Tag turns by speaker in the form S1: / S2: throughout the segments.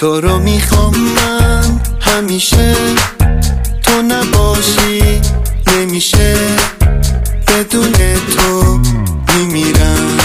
S1: تو رو میخوام من همیشه، تو نباشی نمیشه، بدون تو میمیرم،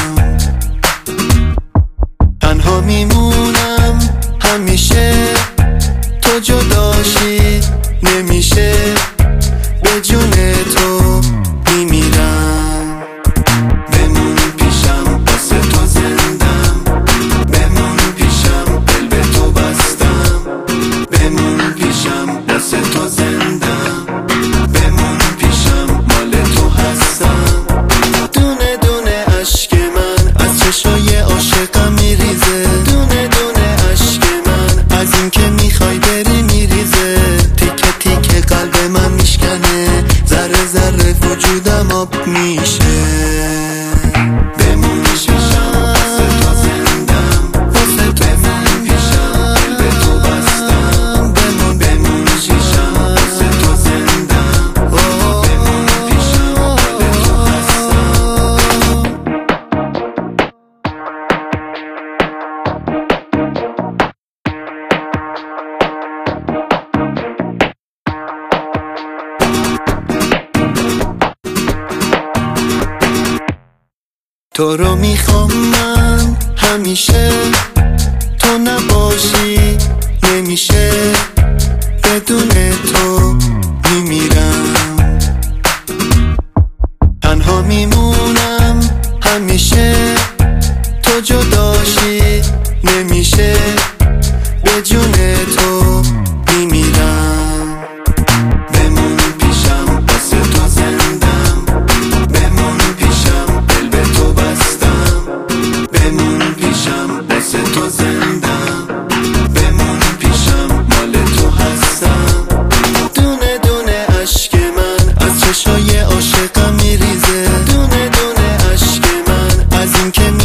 S1: تنها میمونم همیشه، تو جداشی نمیشه، به جون تو میمیرم. بمون پیشم واسه تو زندم، بمون پیشم دل به تو بستم، بمون پیشم واسه تو زندم، بمون پیشم مال تو هستم. دونه دونه اشک من از چشای عاشقم میریزه، دونه دونه اشک من از این که میخوای بری میریزه، تیکه تیکه قلب من میشکنه، ذره ذره وجودم آب میشه. بمون پیشم واسه تو زندم، واسه تو بمون پیشم دل به تو بستم، بمون پیشم واسه تو زندم، بمون پیشم مال تو هستم. تو رو میخوام من همیشه، تو نباشی نمیشه، بدون تو میمیرم، تنها میمونم همیشه، تو جداشی نمیشه، به جون تو میمیرم. بمون پیشم واسه تو زندم، بمون پیشم دل به تو بستم، بمون پیشم واسه تو زندم، بمون پیشم مال تو هستم. دونه دونه اشک من از چشای عاشقم میریزه، دونه دونه اشک من از این که